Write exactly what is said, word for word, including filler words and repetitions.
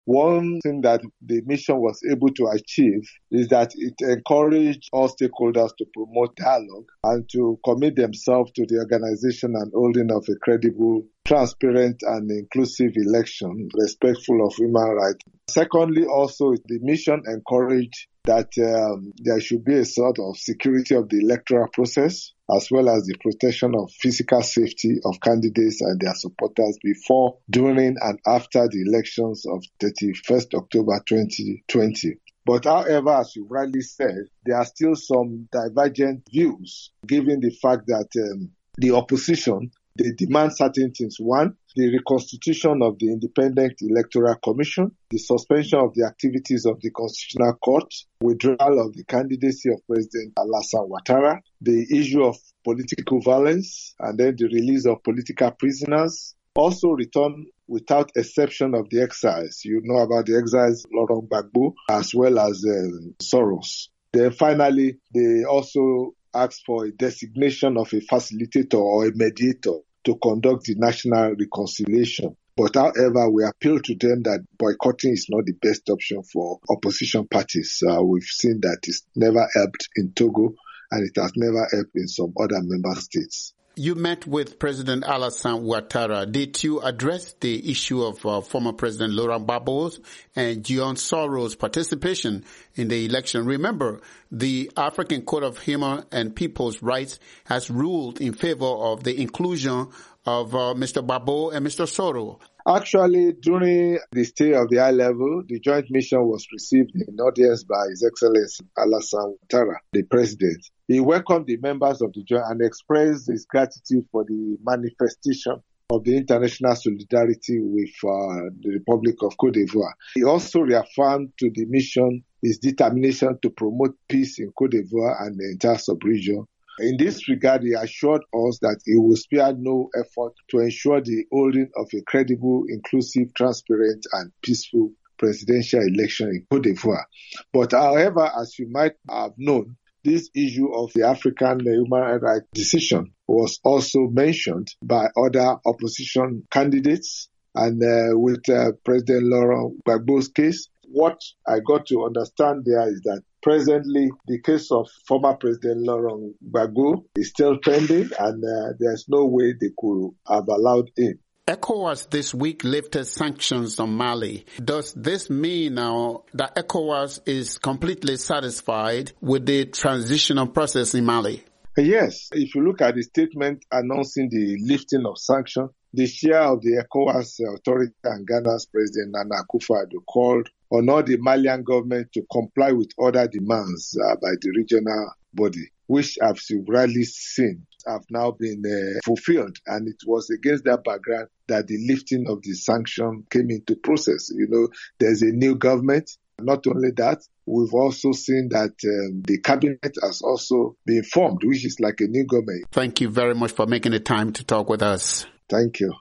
One thing that the mission was able to achieve is that it encouraged all stakeholders to promote dialogue and to commit themselves to the organization and holding of a credible, transparent and inclusive election, respectful of human rights. Secondly, also, the mission encouraged that um, there should be a sort of security of the electoral process, as well as the protection of physical safety of candidates and their supporters before, during, and after the elections of thirty-first October twenty twenty. But however, as you rightly said, there are still some divergent views, given the fact that um, the opposition, they demand certain things. One, the reconstitution of the Independent Electoral Commission, the suspension of the activities of the Constitutional Court, withdrawal of the candidacy of President Alassane Ouattara, the issue of political violence, and then the release of political prisoners. Also return without exception of the exiles. You know about the exiles, Laurent Gbagbo, as well as uh, Soros. Then finally, they also asked for a designation of a facilitator or a mediator to conduct the national reconciliation. But however, we appeal to them that boycotting is not the best option for opposition parties. Uh, we've seen that it's never helped in Togo and it has never helped in some other member states. You met with President Alassane Ouattara. Did you address the issue of uh, former President Laurent Gbagbo's and Jean Soros' participation in the election? Remember, the African Court of Human and People's Rights has ruled in favor of the inclusion of uh, Mister Gbagbo and Mister Soros. Actually, during the stay of the high level, the joint mission was received in audience by His Excellency Alassane Ouattara, the president. He welcomed the members of the joint and expressed his gratitude for the manifestation of the international solidarity with uh, the Republic of Cote d'Ivoire. He also reaffirmed to the mission his determination to promote peace in Cote d'Ivoire and the entire sub-region. In this regard, he assured us that he will spare no effort to ensure the holding of a credible, inclusive, transparent, and peaceful presidential election in Cote d'Ivoire. But however, as you might have known, this issue of the African human rights decision was also mentioned by other opposition candidates. And uh, with uh, President Laurent Gbagbo's case, what I got to understand there is that presently the case of former President Laurent Gbagbo is still pending, and uh, there's no way they could have allowed him. ECOWAS this week lifted sanctions on Mali. Does this mean now that ECOWAS is completely satisfied with the transitional process in Mali? Yes. If you look at the statement announcing the lifting of sanctions, the chair of the ECOWAS authority and Ghana's President Nana Akufo-Addo called on all the Malian government to comply with other demands uh, by the regional body, which, as you've rightly seen, have now been uh, fulfilled. And it was against that background that the lifting of the sanction came into process. You know, there's a new government. Not only that, we've also seen that um, the cabinet has also been formed, which is like a new government. Thank you very much for making the time to talk with us. Thank you.